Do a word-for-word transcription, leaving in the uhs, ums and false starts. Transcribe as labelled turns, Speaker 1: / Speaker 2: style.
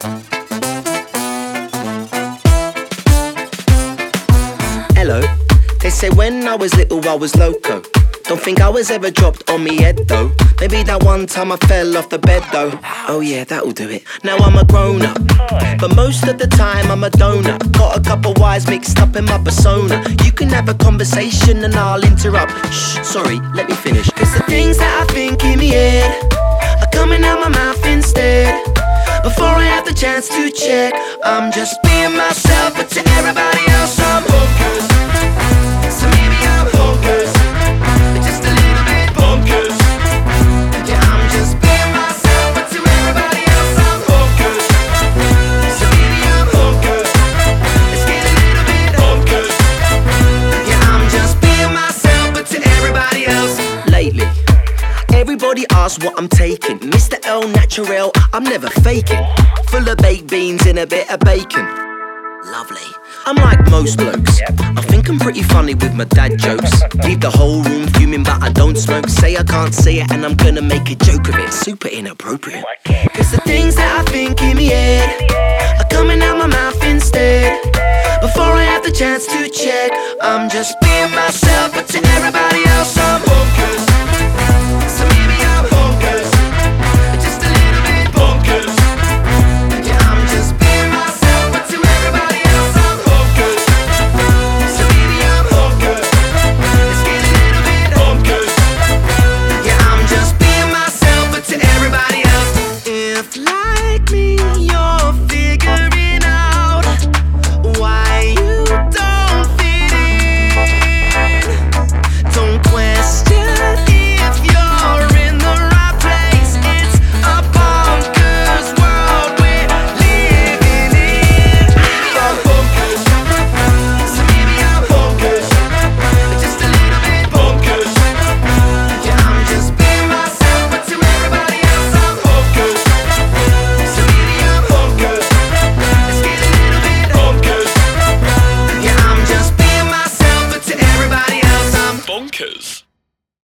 Speaker 1: Hello, they say when I was little I was loco. Don't think I was ever dropped on me head though. Maybe that one time I fell off the bed though. Oh yeah, that'll do it. Now I'm a grown up, but most of the time I'm a donor. Got a couple wires mixed up in my persona. You can have a conversation and I'll interrupt. Shh, sorry, let me finish. Cause the things that I think in my head are coming out my mouth instead. Before I have the chance to check, I'm just being myself, but to everybody else I'm bonkers. So maybe I'm bonkers, but just a little bit bonkers. Yeah, I'm just being myself, but to everybody else I'm bonkers. So maybe I'm bonkers, let's get a little bit bonkers. Yeah, I'm just being myself, but to everybody else. Lately, everybody asks what I'm taking. Mister El Natural, I'm never faking. Full of baked beans in a bit of bacon. Lovely. I'm like most blokes, I think I'm pretty funny with my dad jokes. Leave the whole room fuming but I don't smoke. Say I can't say it and I'm gonna make a joke of it. Super inappropriate. Cause the things that I think in my head are coming out my mouth instead. Before I have the chance to check, I'm just being myself, but to everybody else